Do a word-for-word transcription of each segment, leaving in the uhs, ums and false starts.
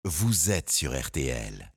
vous êtes sur R T L.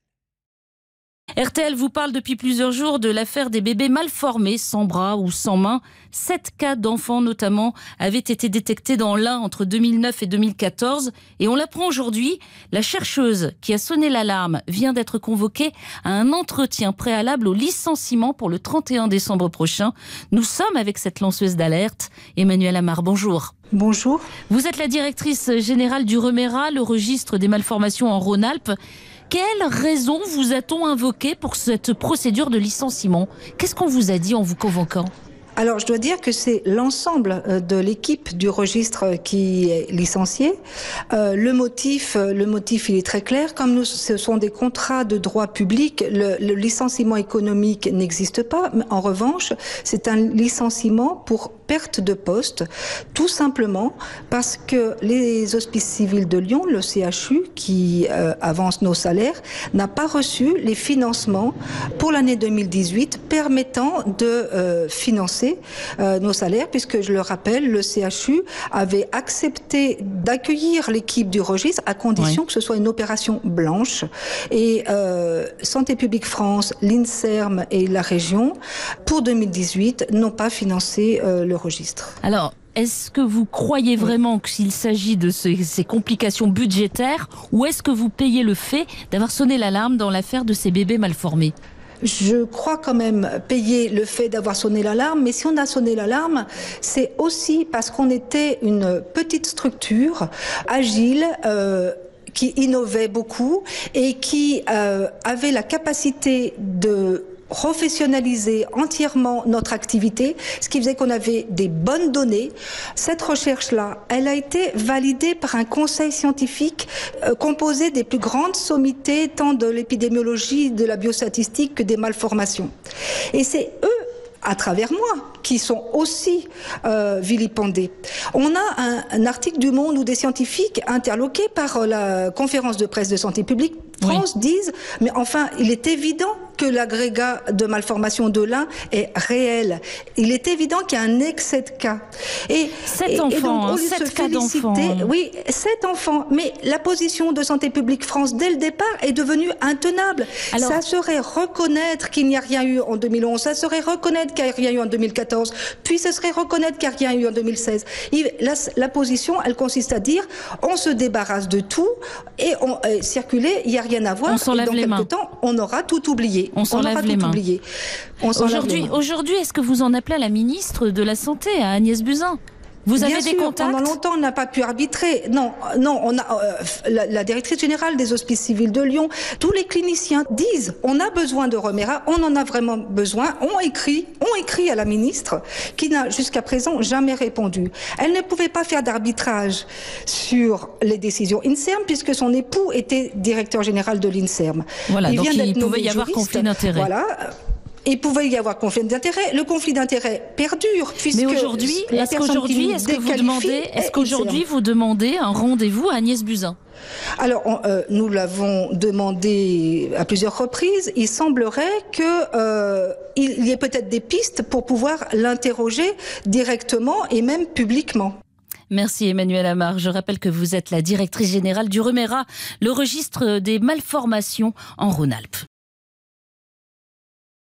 R T L vous parle depuis plusieurs jours de l'affaire des bébés mal formés, sans bras ou sans mains. Sept cas d'enfants notamment avaient été détectés dans l'Ain entre deux mille neuf et deux mille quatorze. Et on l'apprend aujourd'hui, la chercheuse qui a sonné l'alarme vient d'être convoquée à un entretien préalable au licenciement pour le trente et un décembre prochain. Nous sommes avec cette lanceuse d'alerte. Emmanuelle Amar, bonjour. Bonjour. Vous êtes la directrice générale du REMERA, le registre des malformations en Rhône-Alpes. Quelle raison vous a-t-on invoqué pour cette procédure de licenciement? Qu'est-ce qu'on vous a dit en vous convoquant? Alors, je dois dire que c'est l'ensemble de l'équipe du registre qui est licenciée. Euh, le motif, le motif, il est très clair. Comme nous, ce sont des contrats de droit public, le, le licenciement économique n'existe pas. Mais en revanche, c'est un licenciement pour perte de poste, tout simplement parce que les Hospices civils de Lyon, le C H U, qui euh, avance nos salaires, n'a pas reçu les financements pour l'année deux mille dix-huit permettant de euh, financer Euh, nos salaires, puisque je le rappelle, le C H U avait accepté d'accueillir l'équipe du registre à condition oui. que ce soit une opération blanche. Et euh, Santé publique France, l'INSERM et la région, pour deux mille dix-huit, n'ont pas financé euh, le registre. Alors, est-ce que vous croyez vraiment qu'il s'agit de ces, ces complications budgétaires, ou est-ce que vous payez le fait d'avoir sonné l'alarme dans l'affaire de ces bébés mal formés ? Je crois quand même payer le fait d'avoir sonné l'alarme, mais si on a sonné l'alarme, c'est aussi parce qu'on était une petite structure agile, euh, qui innovait beaucoup et qui euh, avait la capacité de professionnaliser entièrement notre activité, ce qui faisait qu'on avait des bonnes données. Cette recherche-là, elle a été validée par un conseil scientifique euh, composé des plus grandes sommités, tant de l'épidémiologie, de la biostatistique que des malformations. Et c'est eux, à travers moi, qui sont aussi euh, vilipendés. On a un, un article du Monde où des scientifiques interloqués par la conférence de presse de Santé publique France oui. disent, mais enfin, il est évident que l'agrégat de malformation de l'Ain est réel. Il est évident qu'il y a un excès de cas. Et, sept et, enfants, et donc, sept cas d'enfants. Oui, sept enfants. Mais la position de Santé publique France, dès le départ, est devenue intenable. Alors, ça serait reconnaître qu'il n'y a rien eu en deux mille onze, ça serait reconnaître qu'il n'y a rien eu en deux mille quatorze, puis ce serait reconnaître qu'il n'y a rien eu en deux mille seize. La, la position, elle consiste à dire, on se débarrasse de tout et on euh, circuler, il n'y a rien à voir. On s'enlève et dans les quelques mains. temps, on aura tout oublié. On s'enlève les mains. Aujourd'hui, les mains. Aujourd'hui, est-ce que vous en appelez à la ministre de la Santé, à Agnès Buzyn? Vous Bien avez sûr, des contacts? Pendant longtemps, on n'a pas pu arbitrer. Non, non, on a euh, la, la directrice générale des Hospices civils de Lyon, tous les cliniciens disent, on a besoin de REMERA, on en a vraiment besoin. On écrit, on écrit à la ministre, qui n'a jusqu'à présent jamais répondu. Elle ne pouvait pas faire d'arbitrage sur les décisions INSERM puisque son époux était directeur général de l'INSERM. Voilà, il donc vient il pouvait y juriste, avoir conflit d'intérêts. Voilà. Il pouvait y avoir conflit d'intérêt. Le conflit d'intérêt perdure puisque mais aujourd'hui, est-ce qu'aujourd'hui, est-ce que vous demandez, est-ce qu'aujourd'hui vous demandez un rendez-vous à Agnès Buzyn? Alors, on, euh, nous l'avons demandé à plusieurs reprises. Il semblerait que euh, il y ait peut-être des pistes pour pouvoir l'interroger directement et même publiquement. Merci Emmanuelle Amar. Je rappelle que vous êtes la directrice générale du REMERA, le registre des malformations en Rhône-Alpes.